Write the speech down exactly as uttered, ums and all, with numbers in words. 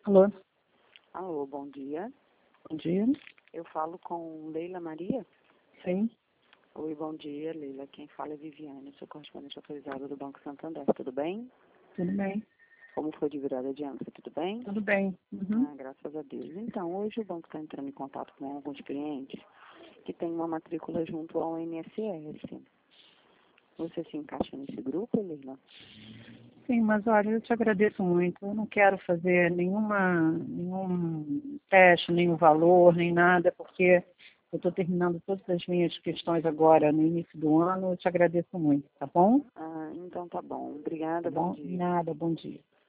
Alô, Alô, bom dia. bom dia. Eu falo com Leila Maria. Sim, Oi, bom dia, Leila. Quem fala é Viviane, sou correspondente autorizada do Banco Santander. Tudo bem? tudo bem. Como foi de virada de ano? Foi tudo bem? Tudo bem. Uhum. Ah, graças a Deus. Então, hoje o banco está entrando em contato com alguns clientes que têm uma matrícula junto ao I N S S. Você se encaixa nesse grupo, Leila? Sim, mas olha, eu te agradeço muito. Eu não quero fazer nenhuma, nenhum teste, nenhum valor, nem nada, porque eu estou terminando todas as minhas questões agora no início do ano. Eu te agradeço muito, tá bom? Ah, então tá bom. Tá Obrigada, bom bom? dia. Nada, bom dia.